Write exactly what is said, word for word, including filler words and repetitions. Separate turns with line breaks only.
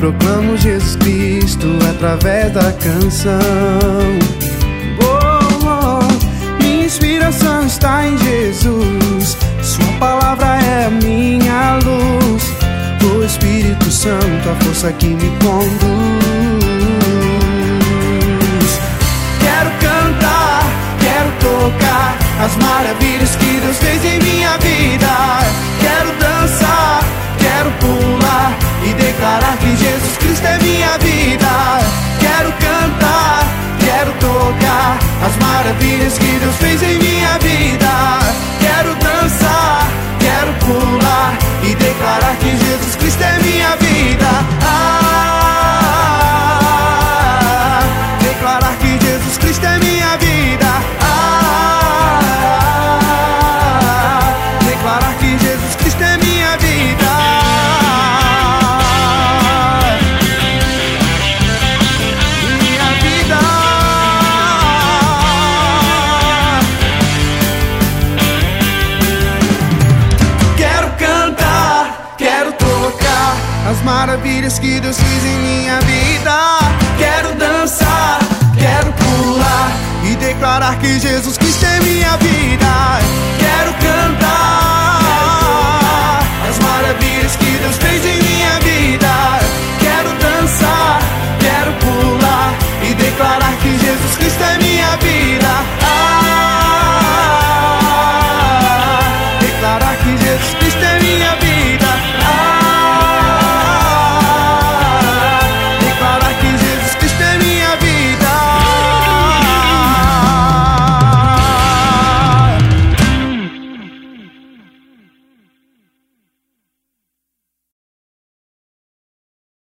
proclamo Jesus Cristo através da canção. Oh, oh, minha inspiração está em Jesus, sua palavra é a minha luz. O Espírito Santo, a força que me conduz. Quero cantar, quero tocar as maravilhas que Deus fez em minha vida. Quero dançar, quero pular e declarar que Jesus Cristo é minha vida. Quero cantar, quero tocar as maravilhas que Deus fez em minha vida. Quero dançar, quero pular e declarar que Jesus Cristo é minha vida. Ah, declarar que Jesus Cristo é minha vida. Ah, declarar que Jesus Cristo é minha vida. Minha vida. Quero cantar, quero tocar as maravilhas que Deus fez em minha vida. Quero dançar, quero pular e declarar que Jesus